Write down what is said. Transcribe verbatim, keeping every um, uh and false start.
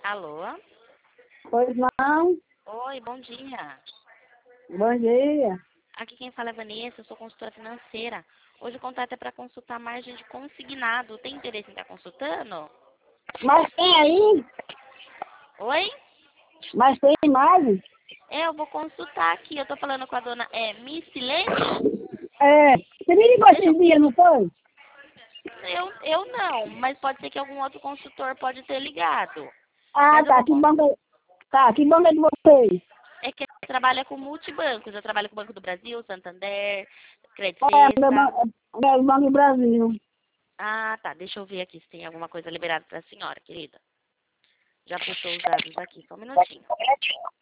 Alô? Pois não. Oi, bom dia. Bom dia. Aqui quem fala é Vanessa, eu sou consultora financeira. Hoje o contato é para consultar margem de consignado. Tem interesse em estar consultando? Mas tem aí? Oi? Mas tem mais? É, eu vou consultar aqui. Eu tô falando com a dona é, Missilene? É. Você me ligou esses dias, não foi? Eu, eu não, mas pode ser que algum outro consultor pode ter ligado. Ah, Mas eu tá. vou Que con- bom que... Tá, que bom que é de vocês. é que trabalha com multibancos. Eu trabalho com o Banco do Brasil, Santander, Credit É, meu Suisse. banco, meu banco do Brasil. Ah, tá. Deixa eu ver aqui se tem alguma coisa liberada para a senhora, querida. Já puxou os dados aqui, só um minutinho.